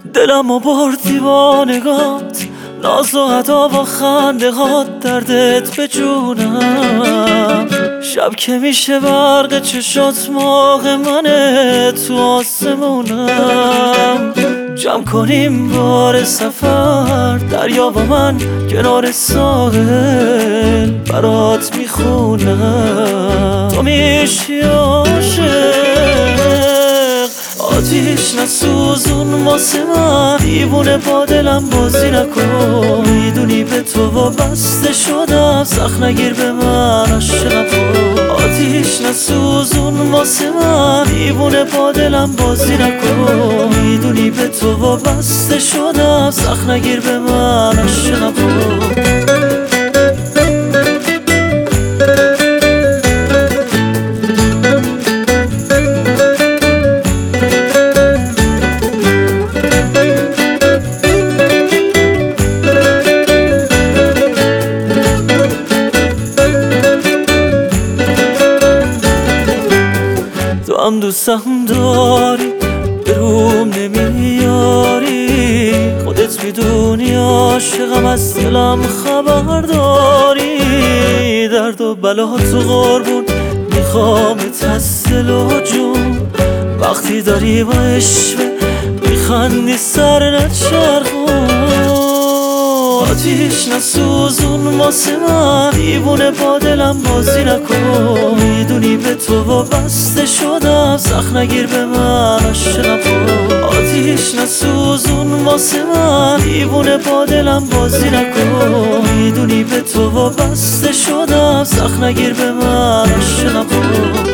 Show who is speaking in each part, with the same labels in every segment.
Speaker 1: دلم و بردی با نگات، ناز و ادا و خنده هات، دردت به جونم. شب که میشه برق چشات موقع منه تو آسمونم. جمع کنیم بار سفر، دریا و من کنار ساحل برات میخونم. تو میشی عاشق، آتیش نسوزون واسه من، دیوونه با دلم بازی نکن. میدونی به تو وابسته شدم، سخت نگیر به من عاشقم کن. آتیش نسوزون واسه من، دیوونه با دلم بازی نکن. میدونی به تو وابسته شدم، سخت نگیر به من عاشقم کن. تو هم دوستم داری، به روم نمیاری. خودت میدونی عاشقم، از دلم خبر داری. درد و بلا تو قربون میخوامت از دل و جون. وقتی داری با عشق میخندی سر نچرخون. آتیش نسوزون واسه من، دیوونه با دلم بازی نکن. میدونی به تو وابسته شدم، سخت نگیر به من عاشقم کن. آتیش نسوزون واسه من، دیوونه با دلم بازی نکن. میدونی به تو وابسته شدم، سخت نگیر به من عاشقم کن.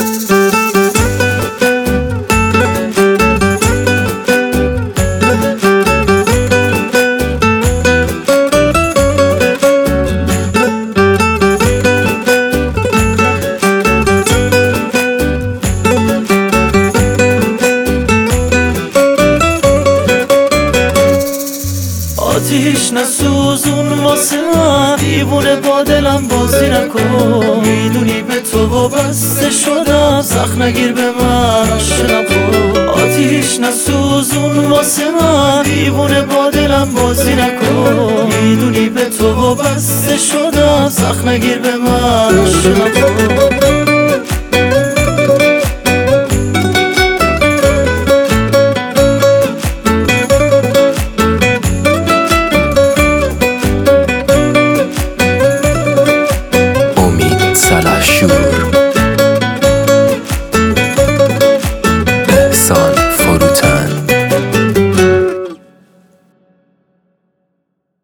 Speaker 1: آتیش نسوزون واسه من، دیوونه با دلم بازی نکن. میدونی به تو وابسته شدم، سخت نگیر به من عاشقم کن. آتیش نسوزون واسه من، دیوونه با دلم بازی نکن. میدونی به تو وابسته شدم، سخت نگیر به من عاشقم کن.